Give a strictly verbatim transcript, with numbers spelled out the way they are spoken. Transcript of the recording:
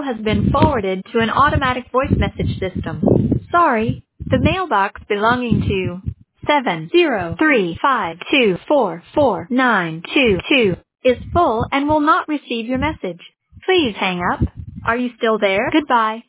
has been forwarded to an automatic voice message system. Sorry, the mailbox belonging to seven zero three five two four four nine two two is full and will not receive your message. Please hang up. Are you still there? Goodbye.